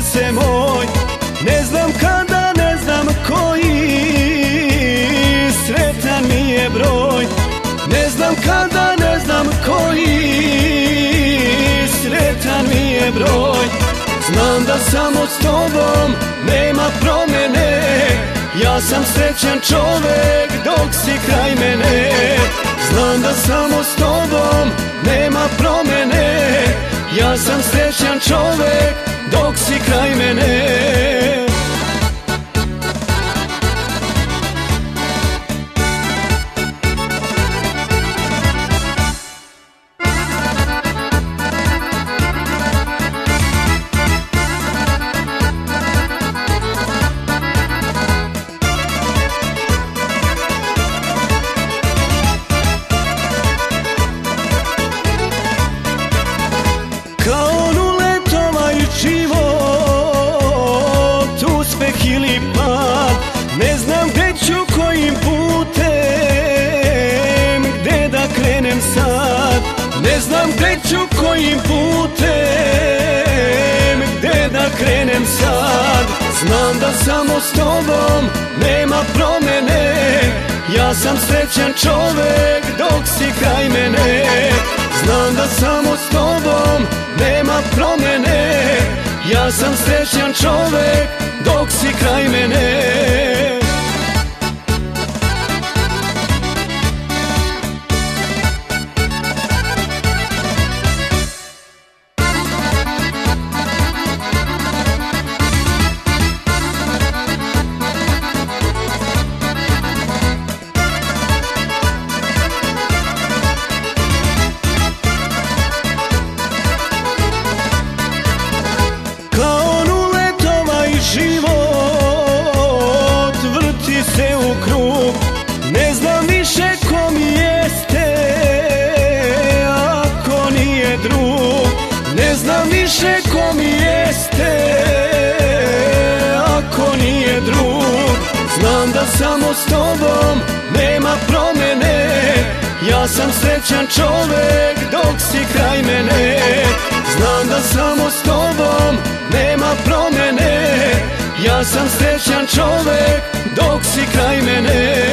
srce moj. Ne znam kada, ne znam koji, sretan mi je broj. Ne znam kada, ne znam koji, sretan mi je broj. Znam da samo s tobom nema promene, ja sam srećan čovek dok si kraj mene. Znam da samo s tobom nema promene, ja sam srećan čovek dok si kraj mene. Kao nulet ovaj život, uspeh ili pad, ne znam gde ću, kojim putem, gde da krenem sad. Ne znam gde ću, kojim putem, gde da krenem sad. Znam da samo s tobom nema promene, ja sam srećan čovek dok si kraj mene. Znam da samo s tobom nema promene, ja sam srećan čovek dok si kraj mene. Život vrti se u krug, ne znam više ko mi jeste ako nije drug. Ne znam više ko mi jeste ako nije drug. Znam da samo s tobom nema promene, ja sam srećan čovek dok si kraj mene. Znam da samo s tobom nema promene, ja sam srećan čovek dok si kraj mene.